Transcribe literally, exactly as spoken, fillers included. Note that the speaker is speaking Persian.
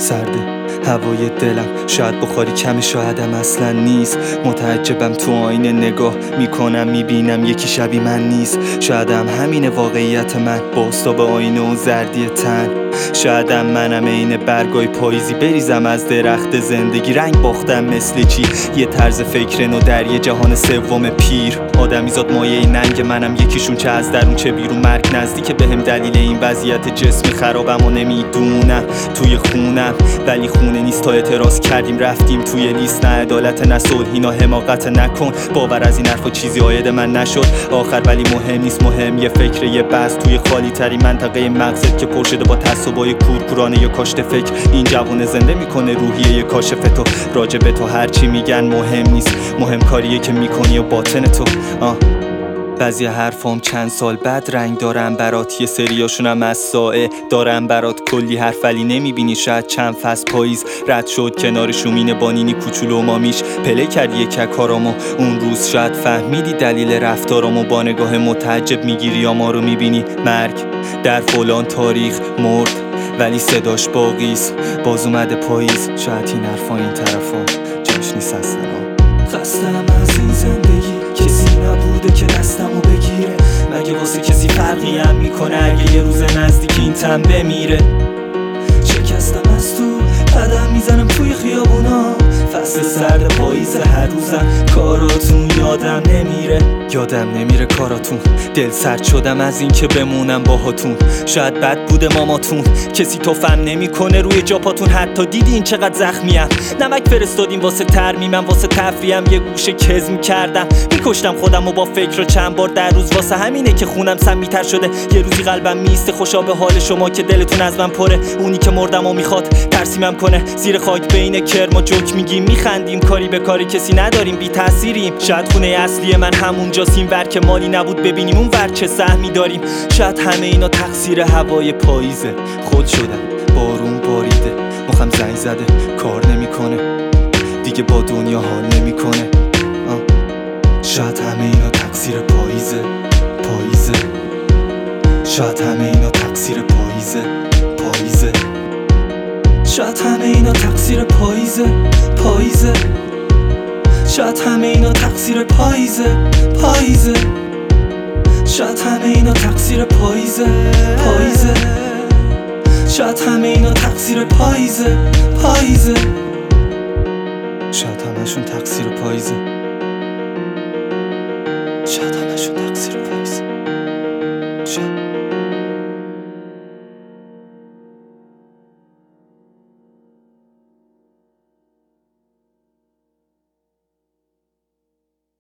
سرده هوای دلم، شاید بخاری کم شایدم اصلا نیست. متعجبم تو آینه نگاه میکنم میبینم یکی شبیه من نیست. شایدم همین واقعیت من با آستاب آینه و زردی تن. شایدم منم عین برگای پاییزی بریزم از درخت زندگی. رنگ باختم مثل چی یه طرز فکر نو در یه جهان سوم پیر. آدمیزاد مایه ننگ منم یکیشون، چه از درون چه بیرون مرگ نزدیک بهم. دلیل این وضعیت جسمی خرابم و نمیدونم توی خونم، ولی خونه نیست تا اعتراض کردیم رفتیم توی لیست. نه عدالت نه صلح، اینا حماقت نکن. باور از این حرفا چیزی عاید من نشد آخر، ولی مهم نیست. مهم یه فکر یه بس توی خالی ترین منطقه مغزت که پر شده با تعصبای کورکورانه یا کاشت فکر. این جوونه زنده میکنه روحیه یه کاشف تو. راجع به تو هرچی میگن مهم نیست، مهم کاریه که میکنی و باطن تو. آه بعضی حرفام چند سال بعد رنگ دارم برات، یه سریاشونم از سائه دارم برات. کلی حرف ولی نمیبینی، شاید چند فصل پاییز رد شد کنار شومین بانینی کوچولو و مامیش. پله کردی یک کارامو اون روز، شاید فهمیدی دلیل رفتارامو. با نگاه متعجب میگیری یا ما رو میبینی. مرگ در فلان تاریخ مرد ولی صداش باقیست. باز اومده پاییز، شاید این حرفا این طرفا جاش نیست اصلا. خستم از این زندگی، کسی نبوده که دستمو بگیره. مگه واسه کسی فرقی هم میکنه اگه یه روز نزدیک این تن بمیره؟ شکستم از تو قدم میزنم توی خیابونا، فصل سرد پاییز هر روزم کاراتون یادم نمیره. یادم نمیره کاراتون، دل سرد شدم از این که بمونم باهاتون. شاید بد بوده ماماتون، کسی توفم نمیکنه روی جاپاتون. حتی دیدین چقدر زخمیم، نمک فرستادیم واسه ترمیمم، واسه تفریحم یه گوشه کزم کردم. میکشتم خودم و با فکر رو چند بار در روز، واسه همینه که خونم سمی‌تر شده. یه روزی قلبم میسته خوشا به حال شما که دلتون از من پره. اونی که مردم و میخواد ترسیمم کنه، زیر خاک بین کرم و جوک میگیم میخندیم. کاری به کاری کسی نداریم، بی تاثیریم. شاید خونه اصلی من همونجاست، این ور که مالی نبود ببینیم اون ور چه سهمی داریم. شاید همه اینا تقصیر هوای پاییزه. خود شدم بارون باریده، مخم زنگ زده کار نمیکنه دیگه، با دنیا حال نمیکنه. شاید همه اینا تقصیر پاییزه. پاییزه شاید همه اینا تقصیر پاییزه. پاییزه شاید همه اینا تقصیر پاییزه. پاییزه شاید همه اینا تقصیر پاییزه. پاییزه شاید همه اینا تقصیر پاییزه. پاییزه شاید همه اینا تقصیر پاییزه. پاییزه شاید همشون تقصیر پاییزه.